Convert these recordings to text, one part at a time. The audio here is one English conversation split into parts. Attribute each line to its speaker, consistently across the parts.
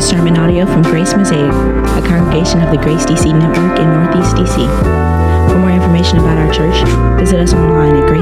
Speaker 1: is sermon audio from Grace Mosaic, a congregation of the Grace DC Network in Northeast DC. For more information about our church, visit us online at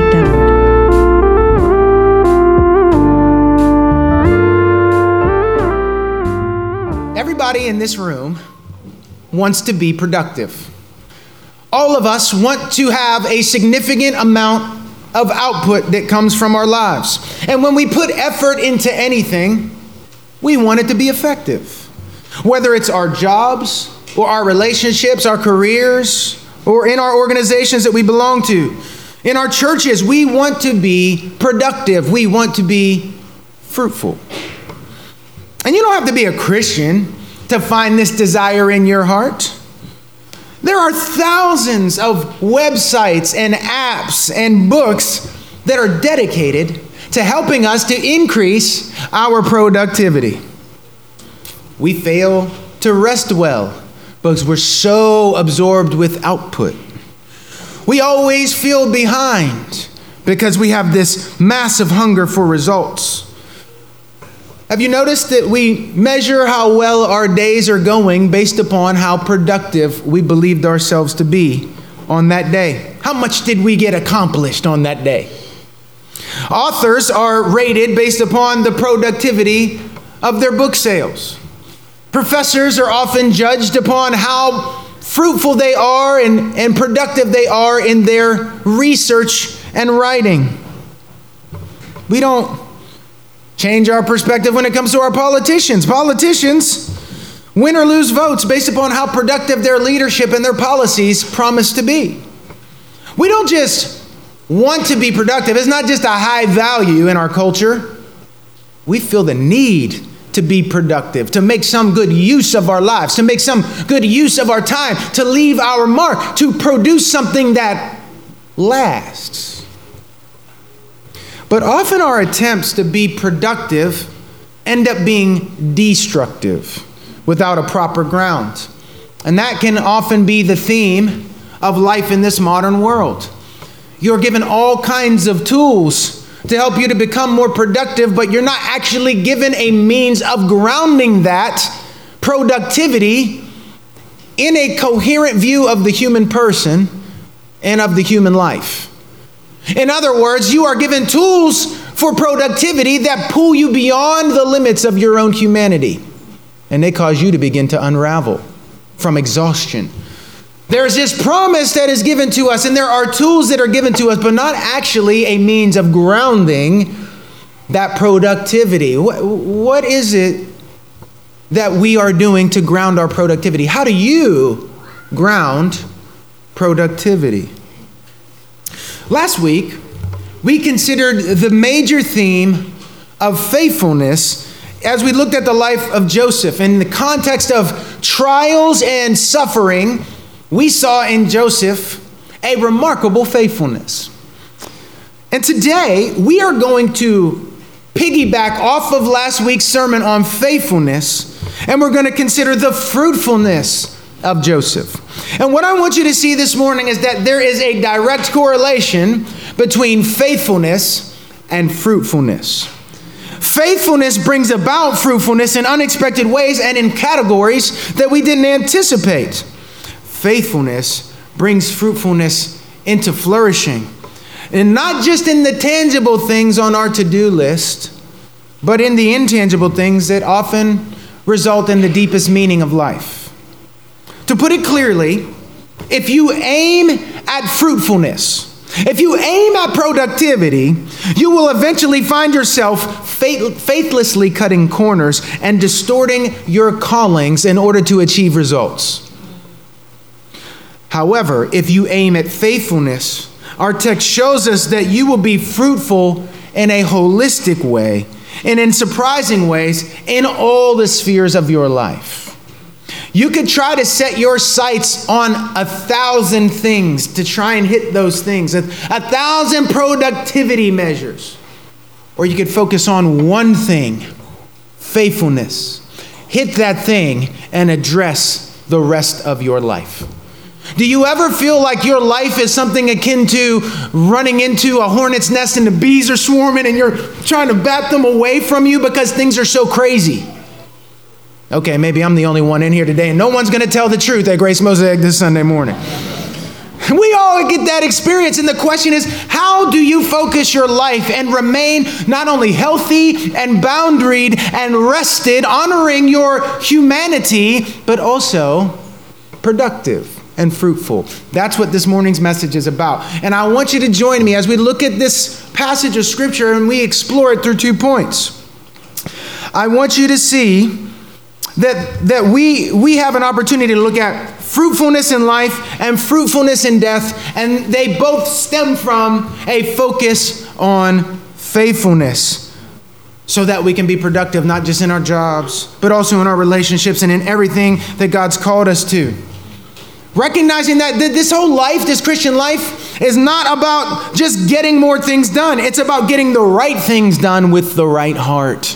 Speaker 1: gracemosaic.org.
Speaker 2: Everybody in this room wants to be productive. All of us want to have a significant amount of output that comes from our lives. And when we put effort into anything, we want it to be effective. Whether it's our jobs or our relationships, our careers, or in our organizations that we belong to. In our churches, we want to be productive. We want to be fruitful. And you don't have to be a Christian to find this desire in your heart. There are thousands of websites and apps and books that are dedicated to helping us to increase our productivity. We fail to rest well because we're so absorbed with output. We always feel behind because we have this massive hunger for results. Have you noticed that we measure how well our days are going based upon how productive we believed ourselves to be on that day? How much did we get accomplished on that day? Authors are rated based upon the productivity of their book sales. Professors are often judged upon how fruitful they are and productive they are in their research and writing. We don't change our perspective when it comes to our politicians. Politicians win or lose votes based upon how productive their leadership and their policies promise to be. We don't just want to be productive. It's not just a high value in our culture. We feel the need to be productive, to make some good use of our lives, to make some good use of our time, to leave our mark, to produce something that lasts. But often our attempts to be productive end up being destructive without a proper ground. And that can often be the theme of life in this modern world. You're given all kinds of tools to help you to become more productive, but you're not actually given a means of grounding that productivity in a coherent view of the human person and of the human life. In other words, you are given tools for productivity that pull you beyond the limits of your own humanity, and they cause you to begin to unravel from exhaustion. There's this promise that is given to us, and there are tools that are given to us, but not actually a means of grounding that productivity. What is it that we are doing to ground our productivity? How do you ground productivity? Last week, we considered the major theme of faithfulness as we looked at the life of Joseph. In the context of trials and suffering, we saw in Joseph a remarkable faithfulness. And today, we are going to piggyback off of last week's sermon on faithfulness, and we're going to consider the fruitfulness of Joseph. And what I want you to see this morning is that there is a direct correlation between faithfulness and fruitfulness. Faithfulness brings about fruitfulness in unexpected ways and in categories that we didn't anticipate. Faithfulness brings fruitfulness into flourishing. And not just in the tangible things on our to-do list, but in the intangible things that often result in the deepest meaning of life. To put it clearly, if you aim at fruitfulness, if you aim at productivity, you will eventually find yourself faithlessly cutting corners and distorting your callings in order to achieve results. However, if you aim at faithfulness, our text shows us that you will be fruitful in a holistic way and in surprising ways in all the spheres of your life. You could try to set your sights on 1,000 things to try and hit those things, 1,000 productivity measures. Or you could focus on one thing, faithfulness. Hit that thing and address the rest of your life. Do you ever feel like your life is something akin to running into a hornet's nest and the bees are swarming and you're trying to bat them away from you because things are so crazy? Okay, maybe I'm the only one in here today, and no one's going to tell the truth at Grace Mosaic this Sunday morning. We all get that experience, and the question is, how do you focus your life and remain not only healthy and boundaried and rested, honoring your humanity, but also productive and fruitful? That's what this morning's message is about. And I want you to join me as we look at this passage of Scripture and we explore it through 2 points. I want you to see that we have an opportunity to look at fruitfulness in life and fruitfulness in death, and they both stem from a focus on faithfulness so that we can be productive, not just in our jobs, but also in our relationships and in everything that God's called us to. Recognizing that this whole life, this Christian life, is not about just getting more things done. It's about getting the right things done with the right heart.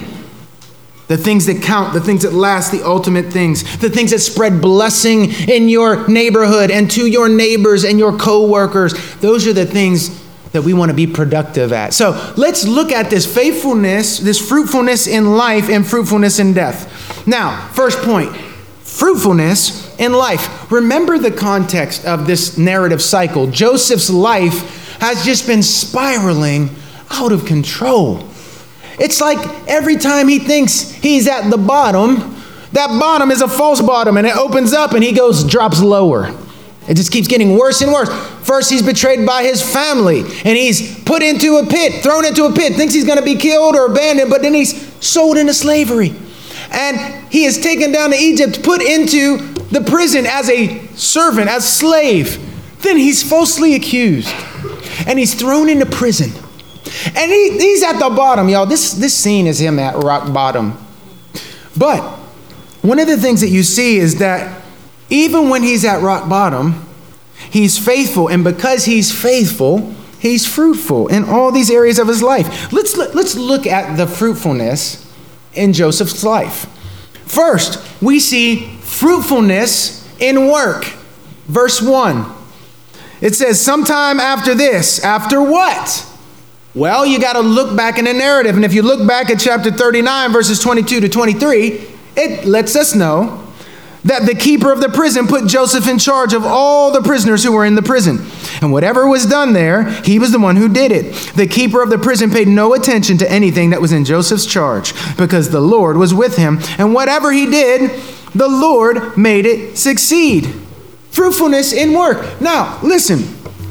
Speaker 2: The things that count, the things that last, the ultimate things, the things that spread blessing in your neighborhood and to your neighbors and your co-workers. Those are the things that we want to be productive at. So let's look at this faithfulness, this fruitfulness in life and fruitfulness in death. Now, first point, fruitfulness in life. Remember the context of this narrative cycle. Joseph's life has just been spiraling out of control. It's like every time he thinks he's at the bottom, that bottom is a false bottom, and it opens up and he drops lower. It just keeps getting worse and worse. First, he's betrayed by his family, and he's put into a pit, thrown into a pit, thinks he's going to be killed or abandoned, but then he's sold into slavery. And he is taken down to Egypt, put into the prison as a servant, as slave. Then he's falsely accused, and he's thrown into prison. And he's at the bottom, y'all. This scene is him at rock bottom. But one of the things that you see is that even when he's at rock bottom, he's faithful. And because he's faithful, he's fruitful in all these areas of his life. Let's look at the fruitfulness in Joseph's life. First, we see fruitfulness in work. Verse 1. It says, sometime after this, after what? Well, you got to look back in the narrative. And if you look back at chapter 39, verses 22 to 23, it lets us know that the keeper of the prison put Joseph in charge of all the prisoners who were in the prison. And whatever was done there, he was the one who did it. The keeper of the prison paid no attention to anything that was in Joseph's charge, because the Lord was with him. And whatever he did, the Lord made it succeed. Fruitfulness in work. Now, listen.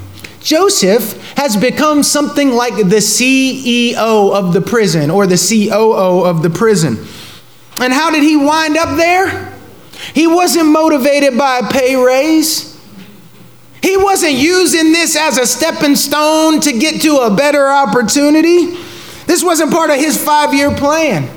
Speaker 2: Joseph has become something like the CEO of the prison, or the COO of the prison. And how did he wind up there? He wasn't motivated by a pay raise. He wasn't using this as a stepping stone to get to a better opportunity. This wasn't part of his 5-year plan.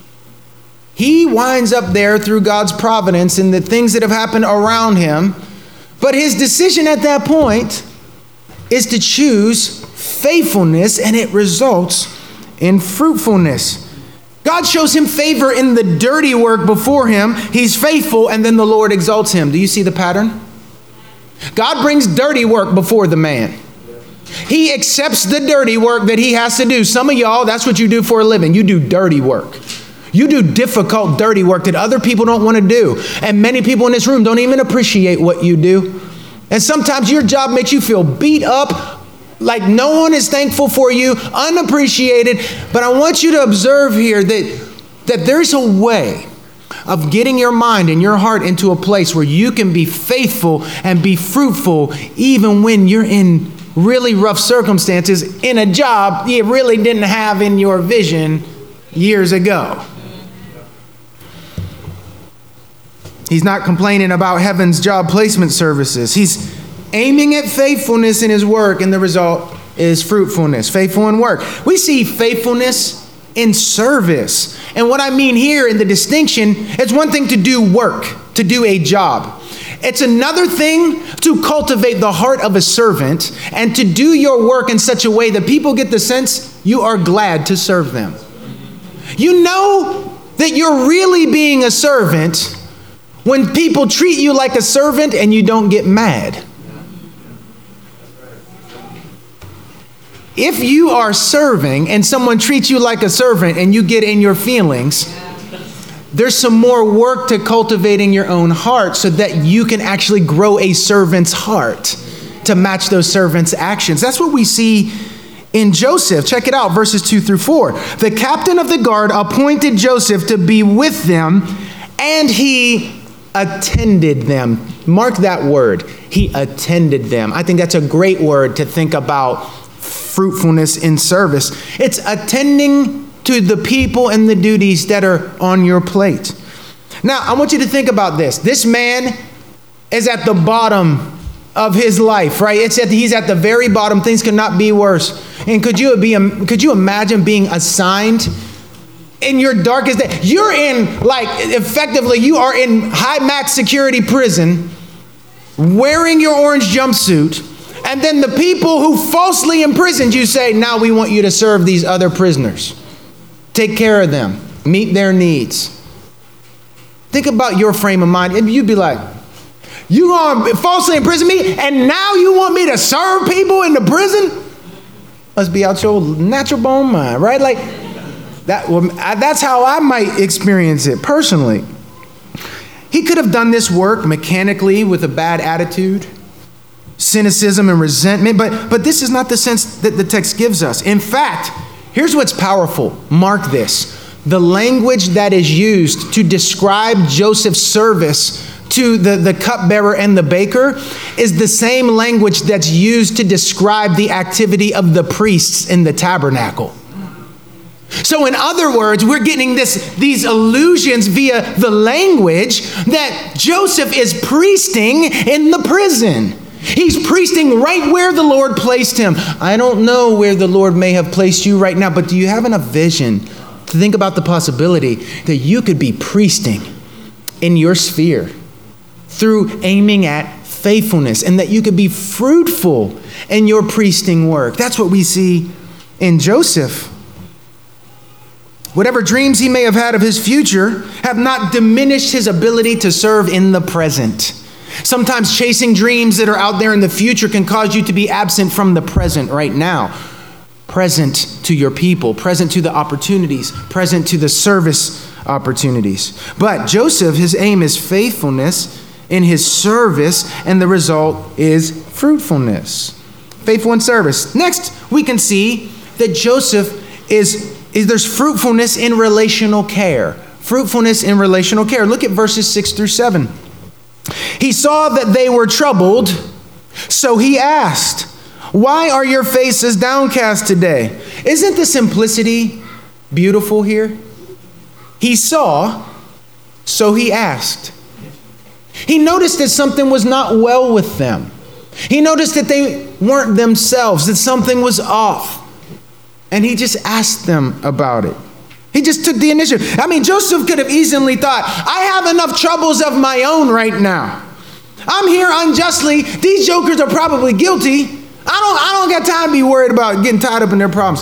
Speaker 2: He winds up there through God's providence and the things that have happened around him. But his decision at that point is to choose faithfulness, and it results in fruitfulness. God shows him favor in the dirty work before him. He's faithful, and then the Lord exalts him. Do you see the pattern? God brings dirty work before the man. He accepts the dirty work that he has to do. Some of y'all, that's what you do for a living. You do dirty work. You do difficult, dirty work that other people don't want to do. And many people in this room don't even appreciate what you do. And sometimes your job makes you feel beat up, like no one is thankful for you, unappreciated. But I want you to observe here that there's a way of getting your mind and your heart into a place where you can be faithful and be fruitful even when you're in really rough circumstances in a job you really didn't have in your vision years ago. He's not complaining about heaven's job placement services. He's aiming at faithfulness in his work, and the result is fruitfulness. Faithful in work. We see faithfulness in service. And what I mean here in the distinction, it's one thing to do work, to do a job. It's another thing to cultivate the heart of a servant and to do your work in such a way that people get the sense you are glad to serve them. You know that you're really being a servant when people treat you like a servant and you don't get mad. If you are serving and someone treats you like a servant and you get in your feelings, there's some more work to cultivating your own heart so that you can actually grow a servant's heart to match those servants' actions. That's what we see in Joseph. Check it out, verses 2-4. The captain of the guard appointed Joseph to be with them, and he attended them. Mark that word. He attended them. I think that's a great word to think about fruitfulness in service. It's attending to the people and the duties that are on your plate. Now, I want you to think about this. This man is at the bottom of his life, right? He's at the very bottom. Things could not be worse. And could you imagine being assigned in your darkest day? You're in, like, effectively, you are in high max security prison, wearing your orange jumpsuit, and then the people who falsely imprisoned you say, now we want you to serve these other prisoners. Take care of them. Meet their needs. Think about your frame of mind. And you'd be like, you gonna falsely imprison me, and now you want me to serve people in the prison? Must be out your natural bone mind, right? Like, that's how I might experience it personally. He could have done this work mechanically with a bad attitude, cynicism and resentment, but this is not the sense that the text gives us. In fact, here's what's powerful. Mark this. The language that is used to describe Joseph's service to the cupbearer and the baker is the same language that's used to describe the activity of the priests in the tabernacle. So in other words, we're getting these allusions via the language that Joseph is priesting in the prison. He's priesting right where the Lord placed him. I don't know where the Lord may have placed you right now, but do you have enough vision to think about the possibility that you could be priesting in your sphere through aiming at faithfulness, and that you could be fruitful in your priesting work? That's what we see in Joseph. Whatever dreams he may have had of his future have not diminished his ability to serve in the present. Sometimes chasing dreams that are out there in the future can cause you to be absent from the present right now. Present to your people, present to the opportunities, present to the service opportunities. But Joseph, his aim is faithfulness in his service, and the result is fruitfulness. Faithful in service. Next, we can see that Joseph there's fruitfulness in relational care. Fruitfulness in relational care. Look at verses 6-7. He saw that they were troubled, so he asked, "Why are your faces downcast today?" Isn't the simplicity beautiful here? He saw, so he asked. He noticed that something was not well with them. He noticed that they weren't themselves, that something was off. And he just asked them about it. He just took the initiative. I mean, Joseph could have easily thought, I have enough troubles of my own right now. I'm here unjustly. These jokers are probably guilty. I don't got time to be worried about getting tied up in their problems.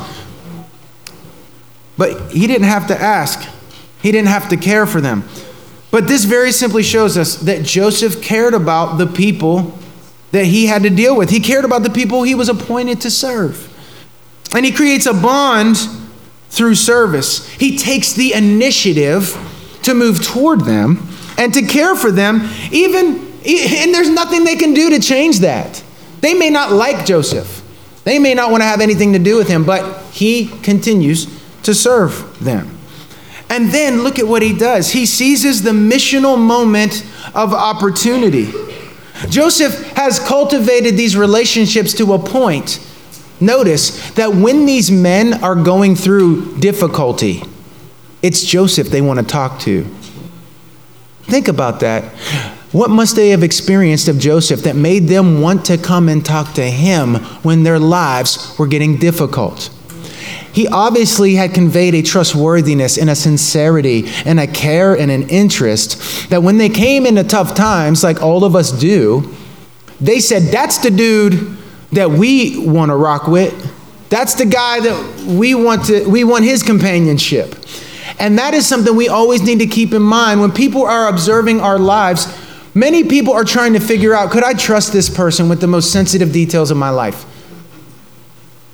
Speaker 2: But he didn't have to ask. He didn't have to care for them. But this very simply shows us that Joseph cared about the people that he had to deal with. He cared about the people he was appointed to serve. And he creates a bond through service. He takes the initiative to move toward them and to care for them, and there's nothing they can do to change that. They may not like Joseph. They may not want to have anything to do with him, but he continues to serve them. And then look at what he does. He seizes the missional moment of opportunity. Joseph has cultivated these relationships to a point. Notice that when these men are going through difficulty, it's Joseph they want to talk to. Think about that. What must they have experienced of Joseph that made them want to come and talk to him when their lives were getting difficult? He obviously had conveyed a trustworthiness and a sincerity and a care and an interest that when they came into tough times, like all of us do, they said, that's the dude that we want to rock with. That's the guy that we want his companionship. And that is something we always need to keep in mind. When people are observing our lives, many people are trying to figure out, could I trust this person with the most sensitive details of my life?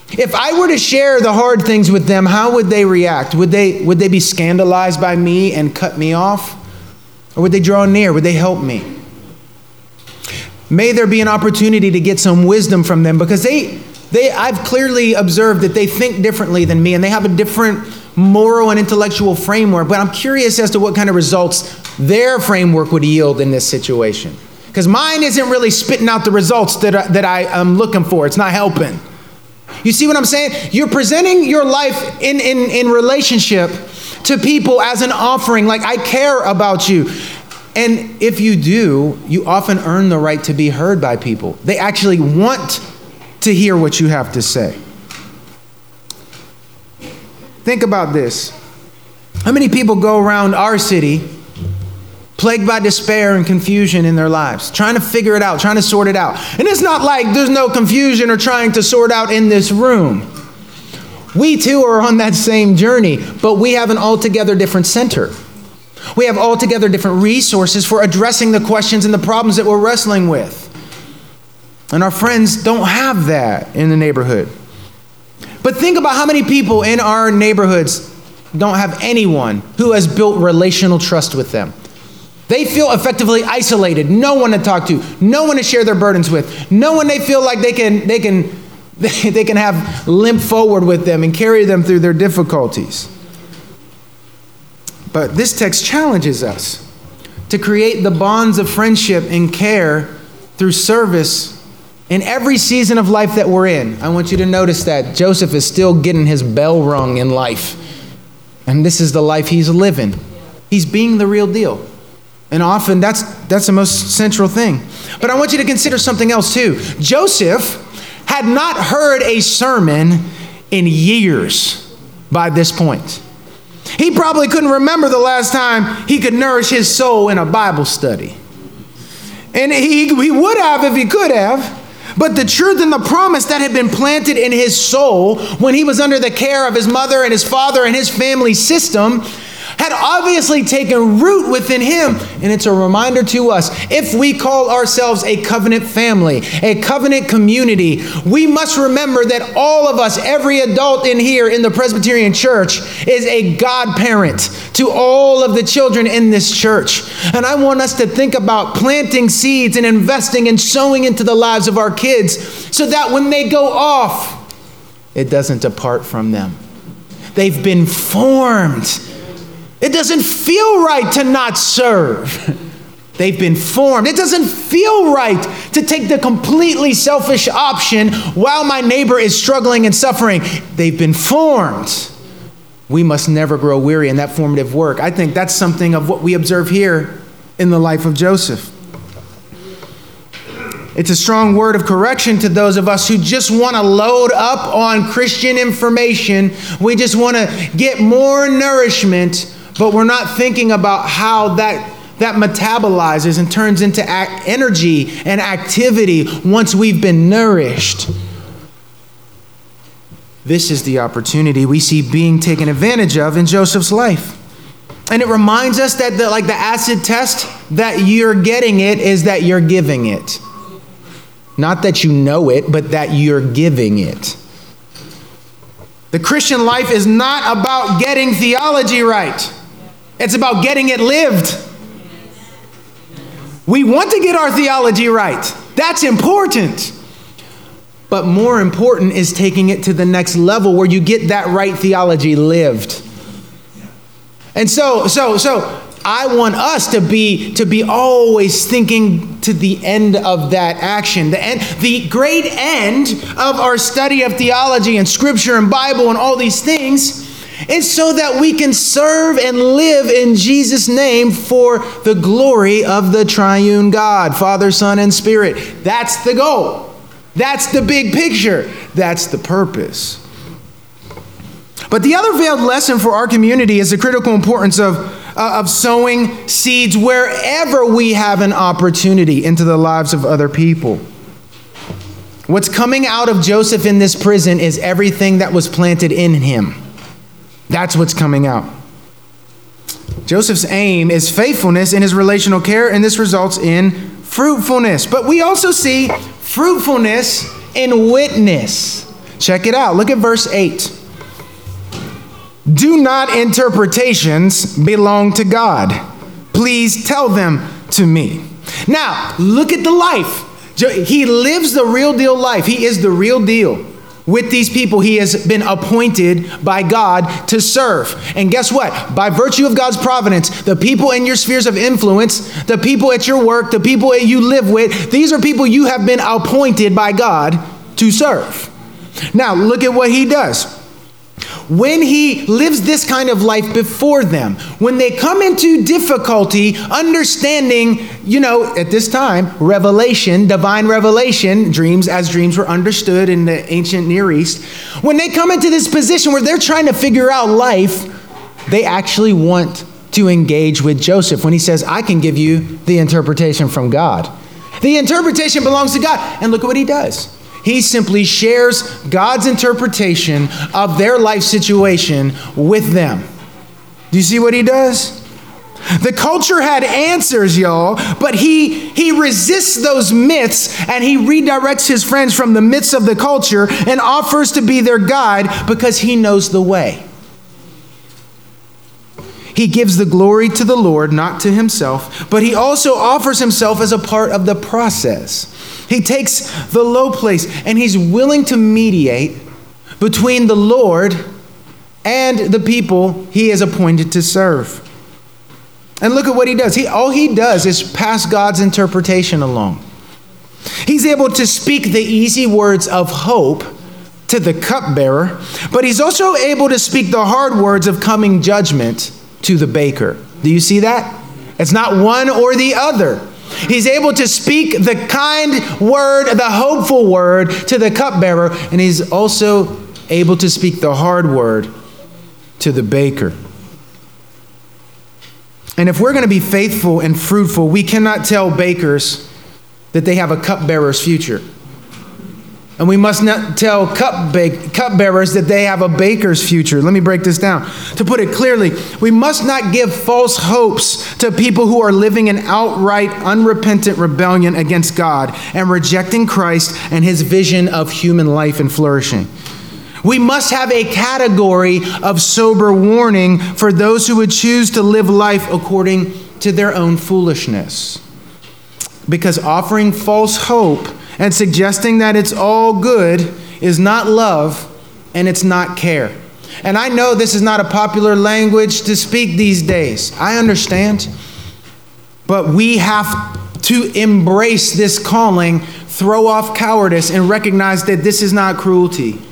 Speaker 2: If I were to share the hard things with them, how would they react? Would they be scandalized by me and cut me off? Or would they draw near? Would they help me? May there be an opportunity to get some wisdom from them, because I've clearly observed that they think differently than me and they have a different moral and intellectual framework, but I'm curious as to what kind of results their framework would yield in this situation. Because mine isn't really spitting out the results that I am looking for. It's not helping. You see what I'm saying? You're presenting your life in relationship to people as an offering, like I care about you. And if you do, you often earn the right to be heard by people. They actually want to hear what you have to say. Think about this. How many people go around our city plagued by despair and confusion in their lives, trying to figure it out, trying to sort it out? And it's not like there's no confusion or trying to sort out in this room. We too are on that same journey, but we have an altogether different center. We have altogether different resources for addressing the questions and the problems that we're wrestling with. And our friends don't have that in the neighborhood. But think about how many people in our neighborhoods don't have anyone who has built relational trust with them. They feel effectively isolated, no one to talk to, no one to share their burdens with, no one they feel like they can have limp forward with them and carry them through their difficulties. But this text challenges us to create the bonds of friendship and care through service in every season of life that we're in. I want you to notice that Joseph is still getting his bell rung in life. And this is the life he's living. He's being the real deal. And often that's the most central thing. But I want you to consider something else too. Joseph had not heard a sermon in years by this point. He probably couldn't remember the last time he could nourish his soul in a Bible study. And he would have if he could have. But the truth and the promise that had been planted in his soul when he was under the care of his mother and his father and his family system had obviously taken root within him. And it's a reminder to us, if we call ourselves a covenant family, a covenant community, we must remember that all of us, every adult in here in the Presbyterian Church, is a godparent to all of the children in this church. And I want us to think about planting seeds and investing and sowing into the lives of our kids so that when they go off, it doesn't depart from them. They've been formed. It doesn't feel right to not serve. They've been formed. It doesn't feel right to take the completely selfish option while my neighbor is struggling and suffering. They've been formed. We must never grow weary in that formative work. I think that's something of what we observe here in the life of Joseph. It's a strong word of correction to those of us who just want to load up on Christian information. We just want to get more nourishment, but we're not thinking about how that metabolizes and turns into energy and activity once we've been nourished. This is the opportunity we see being taken advantage of in Joseph's life. And it reminds us that the acid test, that you're getting it is that you're giving it. Not that you know it, but that you're giving it. The Christian life is not about getting theology right. It's about getting it lived. We want to get our theology right. That's important. But more important is taking it to the next level where you get that right theology lived. And so I want us to be always thinking to the end of that action. The great end of our study of theology and Scripture and Bible and all these things is so that we can serve and live in Jesus' name for the glory of the triune God, Father, Son, and Spirit. That's the goal. That's the big picture. That's the purpose. But the other veiled lesson for our community is the critical importance of sowing seeds wherever we have an opportunity into the lives of other people. What's coming out of Joseph in this prison is everything that was planted in him. That's what's coming out. Joseph's aim is faithfulness in his relational care, and this results in fruitfulness. But we also see fruitfulness in witness. Check it out. Look at verse 8. Do not interpretations belong to God? Please tell them to me. Now, look at the life. He lives the real deal life. He is the real deal. With these people, he has been appointed by God to serve. And guess what? By virtue of God's providence, the people in your spheres of influence, the people at your work, the people that you live with, these are people you have been appointed by God to serve. Now, look at what he does. When he lives this kind of life before them, when they come into difficulty understanding, at this time, revelation, divine revelation, dreams as dreams were understood in the ancient Near East, when they come into this position where they're trying to figure out life, they actually want to engage with Joseph when he says, I can give you the interpretation from God. The interpretation belongs to God. And look at what he does. He simply shares God's interpretation of their life situation with them. Do you see what he does? The culture had answers, y'all, but he resists those myths and he redirects his friends from the myths of the culture and offers to be their guide because he knows the way. He gives the glory to the Lord, not to himself, but he also offers himself as a part of the process. He takes the low place and he's willing to mediate between the Lord and the people he is appointed to serve. And look at what he does. All he does is pass God's interpretation along. He's able to speak the easy words of hope to the cupbearer, but he's also able to speak the hard words of coming judgment to the baker. Do you see that? It's not one or the other. He's able to speak the kind word, the hopeful word to the cupbearer, and he's also able to speak the hard word to the baker. And if we're going to be faithful and fruitful, we cannot tell bakers that they have a cupbearer's future. And we must not tell cupbearers that they have a baker's future. Let me break this down. To put it clearly, we must not give false hopes to people who are living in outright unrepentant rebellion against God and rejecting Christ and his vision of human life and flourishing. We must have a category of sober warning for those who would choose to live life according to their own foolishness. Because offering false hope and suggesting that it's all good is not love and it's not care. And I know this is not a popular language to speak these days. I understand. But we have to embrace this calling, throw off cowardice, and recognize that this is not cruelty.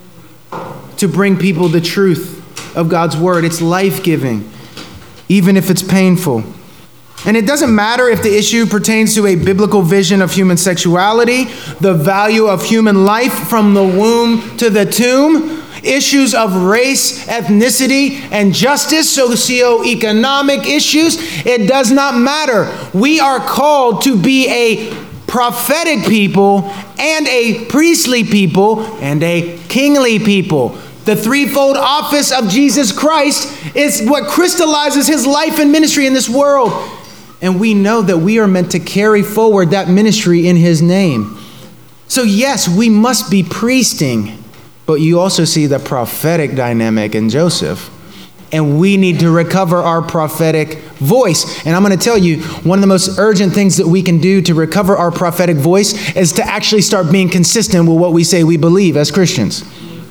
Speaker 2: To bring people the truth of God's word. It's life-giving, even if it's painful. And it doesn't matter if the issue pertains to a biblical vision of human sexuality, the value of human life from the womb to the tomb, issues of race, ethnicity, and justice, socioeconomic issues. It does not matter. We are called to be a prophetic people and a priestly people and a kingly people. The threefold office of Jesus Christ is what crystallizes his life and ministry in this world. And we know that we are meant to carry forward that ministry in his name. So yes, we must be priesting, but you also see the prophetic dynamic in Joseph. And we need to recover our prophetic voice. And I'm going to tell you, one of the most urgent things that we can do to recover our prophetic voice is to actually start being consistent with what we say we believe as Christians.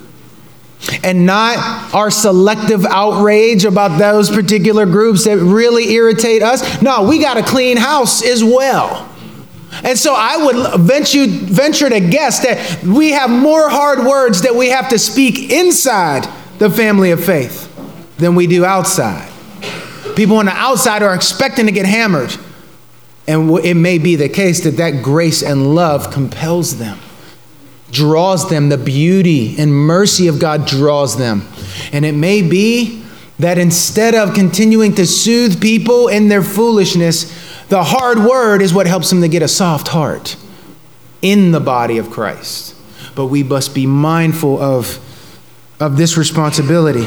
Speaker 2: And not our selective outrage about those particular groups that really irritate us. No, we got a clean house as well. And so I would venture to guess that we have more hard words that we have to speak inside the family of faith than we do outside. People on the outside are expecting to get hammered. And it may be the case that grace and love compels them, draws them. The beauty and mercy of God draws them. And it may be that instead of continuing to soothe people in their foolishness, the hard word is what helps them to get a soft heart in the body of Christ. But we must be mindful of this responsibility.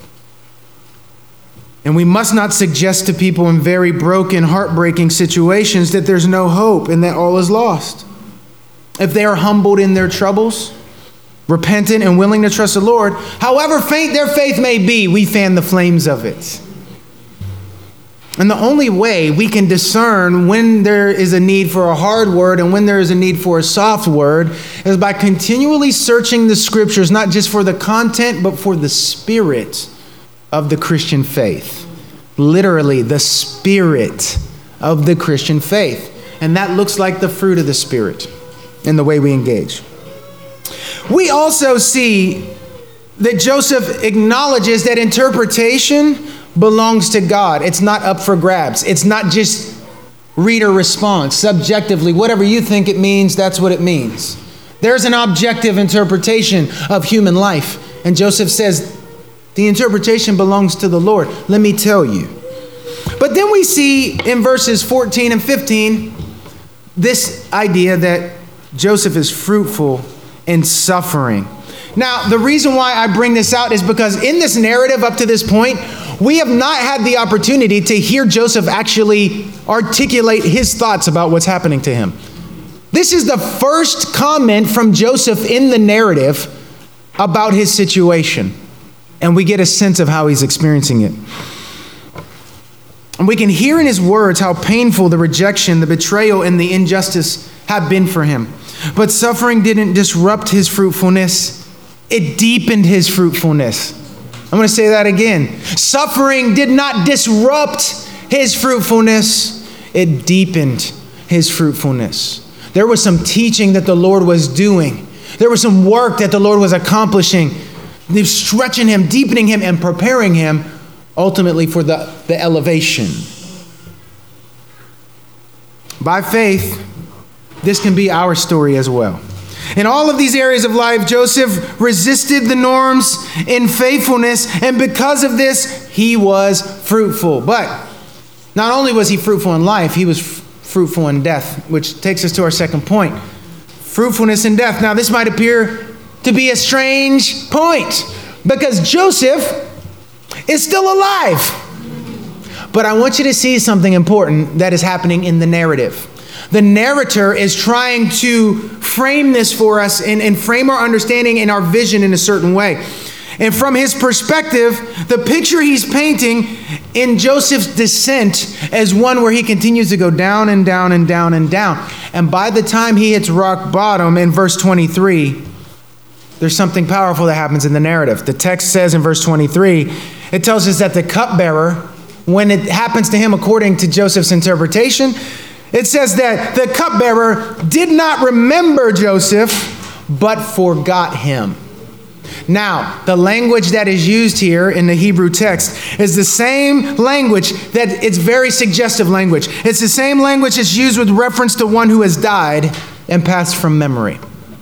Speaker 2: And we must not suggest to people in very broken, heartbreaking situations that there's no hope and that all is lost. If they are humbled in their troubles, repentant and willing to trust the Lord, however faint their faith may be, we fan the flames of it. And the only way we can discern when there is a need for a hard word and when there is a need for a soft word is by continually searching the scriptures, not just for the content, but for the spirit of the Christian faith. Literally, the spirit of the Christian faith. And that looks like the fruit of the Spirit in the way we engage. We also see that Joseph acknowledges that interpretation belongs to God. It's not up for grabs. It's not just reader response. Subjectively, whatever you think it means, that's what it means. There's an objective interpretation of human life. And Joseph says, the interpretation belongs to the Lord. Let me tell you. But then we see in verses 14 and 15, this idea that Joseph is fruitful in suffering. Now, the reason why I bring this out is because in this narrative up to this point, we have not had the opportunity to hear Joseph actually articulate his thoughts about what's happening to him. This is the first comment from Joseph in the narrative about his situation. And we get a sense of how he's experiencing it. And we can hear in his words how painful the rejection, the betrayal, and the injustice have been for him. But suffering didn't disrupt his fruitfulness. It deepened his fruitfulness. I'm going to say that again. Suffering did not disrupt his fruitfulness. It deepened his fruitfulness. There was some teaching that the Lord was doing. There was some work that the Lord was accomplishing. They're stretching him, deepening him, and preparing him ultimately for the elevation. By faith, this can be our story as well. In all of these areas of life, Joseph resisted the norms in faithfulness, and because of this, he was fruitful. But not only was he fruitful in life, he was fruitful in death, which takes us to our second point. Fruitfulness in death. Now, this might appear to be a strange point, because Joseph is still alive. But I want you to see something important that is happening in the narrative. The narrator is trying to frame this for us and frame our understanding and our vision in a certain way. And from his perspective, the picture he's painting in Joseph's descent is one where he continues to go down and down and down and down. And by the time he hits rock bottom in verse 23, there's something powerful that happens in the narrative. The text says in verse 23, it tells us that the cupbearer, when it happens to him according to Joseph's interpretation, it says that the cupbearer did not remember Joseph, but forgot him. Now, the language that is used here in the Hebrew text is the same language that it's very suggestive language. It's the same language that's used with reference to one who has died and passed from memory.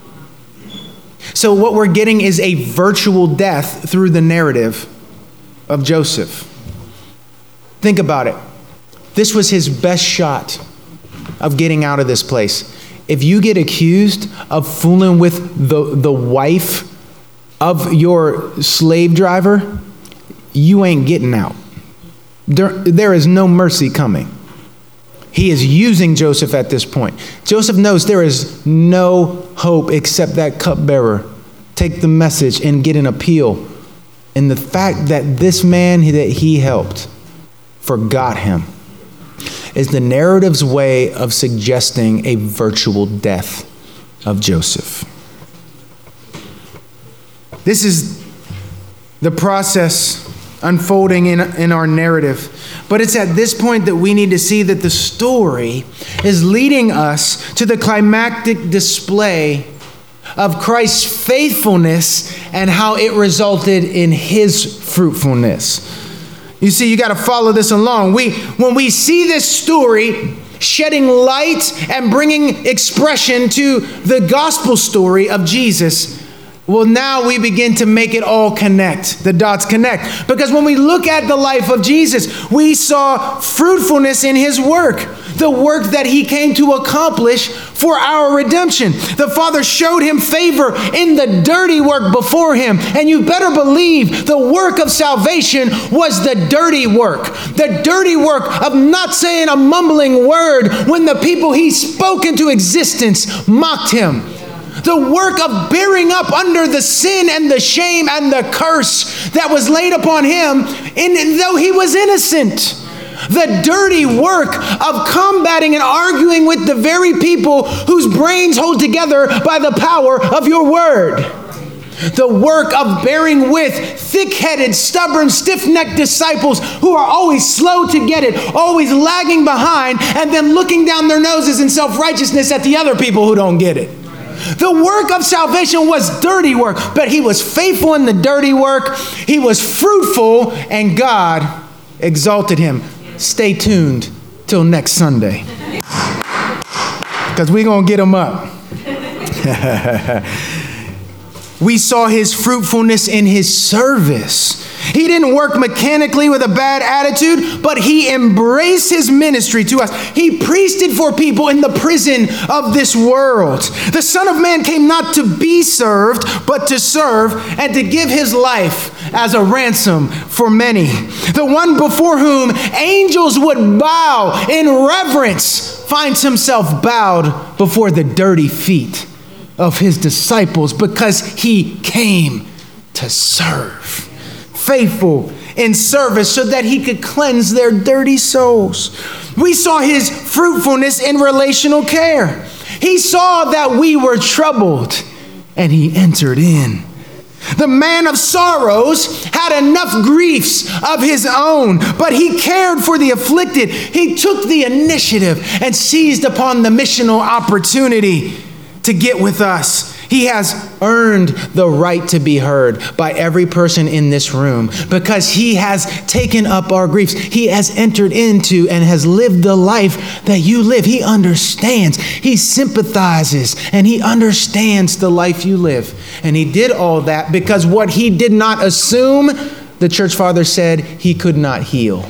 Speaker 2: So what we're getting is a virtual death through the narrative of Joseph. Think about it. This was his best shot of getting out of this place. If you get accused of fooling with the wife of your slave driver, you ain't getting out. There is no mercy coming. He is using Joseph at this point. Joseph knows there is no hope except that cupbearer take the message and get an appeal. And the fact that this man that he helped forgot him is the narrative's way of suggesting a virtual death of Joseph. This is the process unfolding in our narrative. But it's at this point that we need to see that the story is leading us to the climactic display of Christ's faithfulness and how it resulted in his fruitfulness. You see, you got to follow this along. When we see this story shedding light and bringing expression to the gospel story of Jesus, well, now we begin to make it all connect. The dots connect. Because when we look at the life of Jesus, we saw fruitfulness in his work. The work that he came to accomplish for our redemption. The Father showed him favor in the dirty work before him. And you better believe the work of salvation was the dirty work. The dirty work of not saying a mumbling word when the people he spoke into existence mocked him. The work of bearing up under the sin and the shame and the curse that was laid upon him, and though he was innocent. The dirty work of combating and arguing with the very people whose brains hold together by the power of your word. The work of bearing with thick-headed, stubborn, stiff-necked disciples who are always slow to get it, always lagging behind, and then looking down their noses in self-righteousness at the other people who don't get it. The work of salvation was dirty work, but he was faithful in the dirty work. He was fruitful, and God exalted him. Stay tuned till next Sunday, because we're going to get him up. We saw his fruitfulness in his service. He didn't work mechanically with a bad attitude, but he embraced his ministry to us. He priested for people in the prison of this world. The Son of Man came not to be served, but to serve and to give his life as a ransom for many. The one before whom angels would bow in reverence finds himself bowed before the dirty feet of his disciples because he came to serve. Faithful in service so that he could cleanse their dirty souls. We saw his fruitfulness in relational care. He saw that we were troubled and he entered in. The man of sorrows had enough griefs of his own, but he cared for the afflicted. He took the initiative and seized upon the missional opportunity to get with us. He has earned the right to be heard by every person in this room because he has taken up our griefs. He has entered into and has lived the life that you live. He understands, he sympathizes, and he understands the life you live. And he did all that because what he did not assume, the church father said, he could not heal.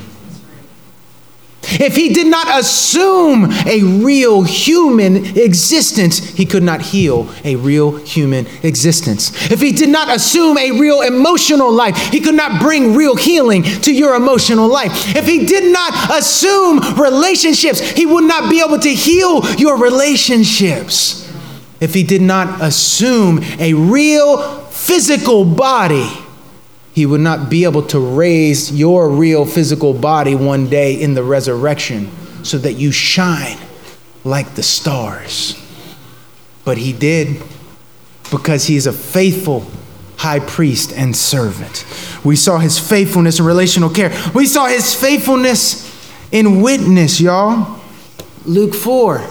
Speaker 2: If he did not assume a real human existence, he could not heal a real human existence. If he did not assume a real emotional life, he could not bring real healing to your emotional life. If he did not assume relationships, he would not be able to heal your relationships. If he did not assume a real physical body, he would not be able to raise your real physical body one day in the resurrection so that you shine like the stars. But he did because he's a faithful high priest and servant. We saw his faithfulness in relational care. We saw his faithfulness in witness, y'all. Luke 4.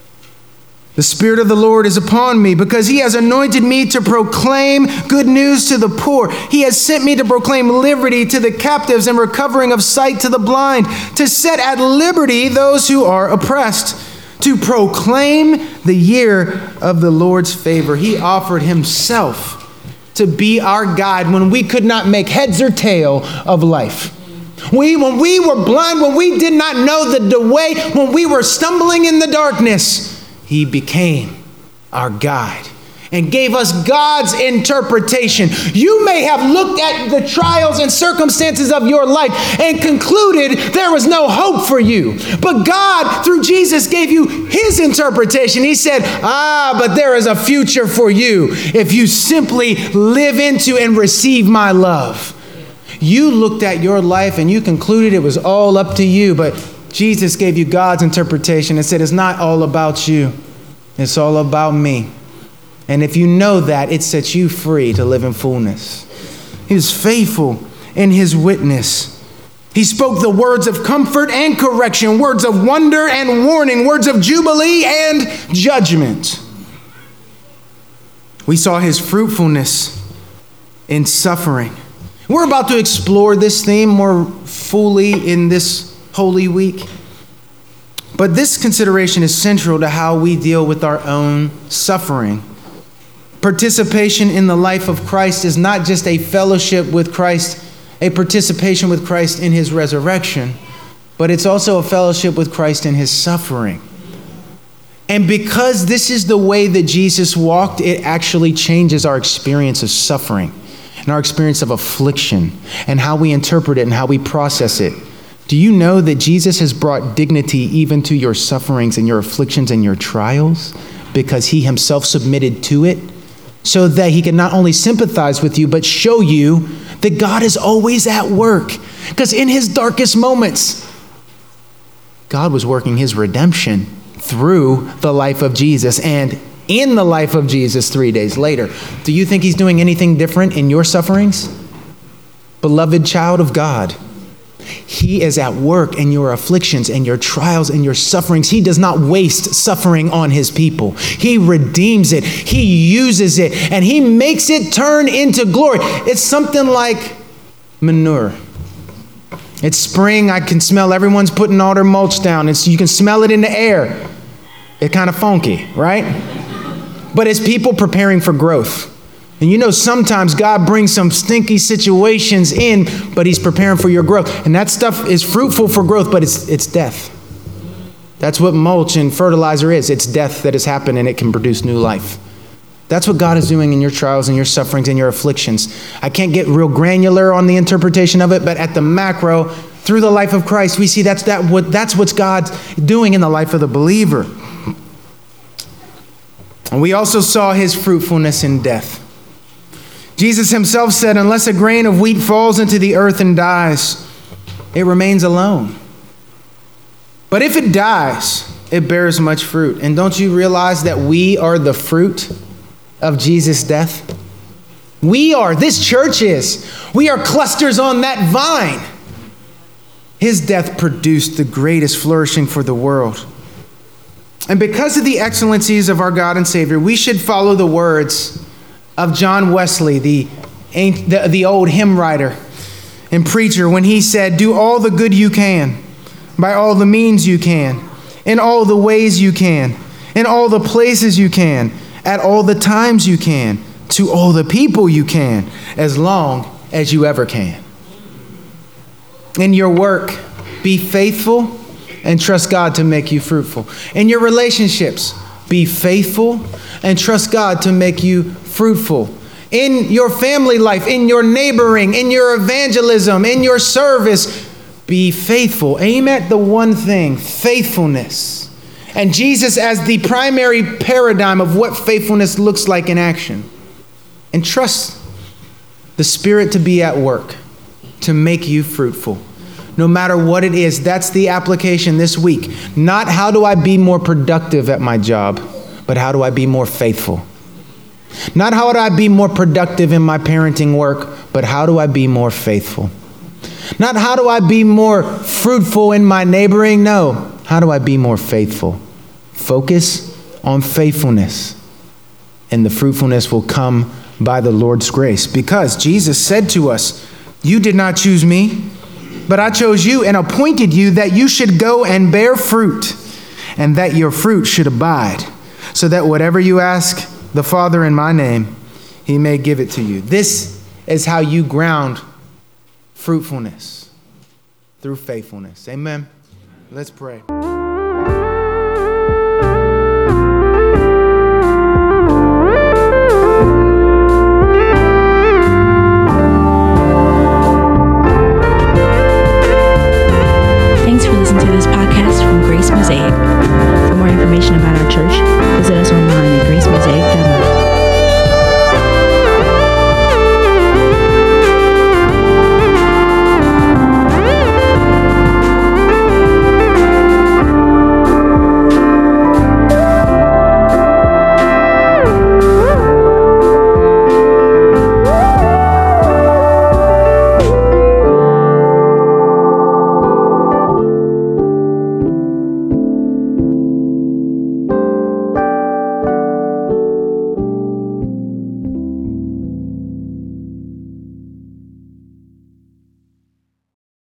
Speaker 2: The Spirit of the Lord is upon me because he has anointed me to proclaim good news to the poor. He has sent me to proclaim liberty to the captives and recovering of sight to the blind, to set at liberty those who are oppressed, to proclaim the year of the Lord's favor. He offered himself to be our guide when we could not make heads or tail of life. When we were blind, when we did not know the way, when we were stumbling in the darkness, he became our guide and gave us God's interpretation. You may have looked at the trials and circumstances of your life and concluded there was no hope for you. But God, through Jesus, gave you his interpretation. He said, but there is a future for you if you simply live into and receive my love. You looked at your life and you concluded it was all up to you, but Jesus gave you God's interpretation and said, it's not all about you. It's all about me. And if you know that, it sets you free to live in fullness. He was faithful in his witness. He spoke the words of comfort and correction, words of wonder and warning, words of jubilee and judgment. We saw his fruitfulness in suffering. We're about to explore this theme more fully in this Holy Week. But this consideration is central to how we deal with our own suffering. Participation in the life of Christ is not just a fellowship with Christ, a participation with Christ in his resurrection, but it's also a fellowship with Christ in his suffering. And because this is the way that Jesus walked, it actually changes our experience of suffering and our experience of affliction and how we interpret it and how we process it. Do you know that Jesus has brought dignity even to your sufferings and your afflictions and your trials? Because he himself submitted to it so that he can not only sympathize with you, but show you that God is always at work. Because in his darkest moments, God was working his redemption through the life of Jesus and in the life of Jesus 3 days later. Do you think he's doing anything different in your sufferings? Beloved child of God, he is at work in your afflictions and your trials and your sufferings. He does not waste suffering on his people. He redeems it. He uses it, and he makes it turn into glory. It's something like manure. It's spring. I can smell everyone's putting all their mulch down. You can smell it in the air. It's kind of funky, right? But it's people preparing for growth. And you know, sometimes God brings some stinky situations in, but he's preparing for your growth. And that stuff is fruitful for growth, but it's death. That's what mulch and fertilizer is. It's death that has happened, and it can produce new life. That's what God is doing in your trials and your sufferings and your afflictions. I can't get real granular on the interpretation of it, but at the macro, through the life of Christ, we see that's what God's doing in the life of the believer. And we also saw his fruitfulness in death. Jesus himself said, unless a grain of wheat falls into the earth and dies, it remains alone. But if it dies, it bears much fruit. And don't you realize that we are the fruit of Jesus' death? This church is. We are clusters on that vine. His death produced the greatest flourishing for the world. And because of the excellencies of our God and Savior, we should follow the words of John Wesley, the old hymn writer and preacher, when he said, do all the good you can, by all the means you can, in all the ways you can, in all the places you can, at all the times you can, to all the people you can, as long as you ever can. In your work, be faithful and trust God to make you fruitful. In your relationships, be faithful and trust God to make you fruitful. In your family life, in your neighboring, in your evangelism, in your service, be faithful. Aim at the one thing, faithfulness. And Jesus as the primary paradigm of what faithfulness looks like in action. And trust the Spirit to be at work to make you fruitful. No matter what it is, that's the application this week. Not how do I be more productive at my job, but how do I be more faithful? Not how do I be more productive in my parenting work, but how do I be more faithful? Not how do I be more fruitful in my neighboring? No, how do I be more faithful? Focus on faithfulness, and the fruitfulness will come by the Lord's grace. Because Jesus said to us, you did not choose me, but I chose you and appointed you that you should go and bear fruit, and that your fruit should abide, so that whatever you ask the Father in my name, he may give it to you. This is how you ground fruitfulness, through faithfulness. Amen. Let's pray.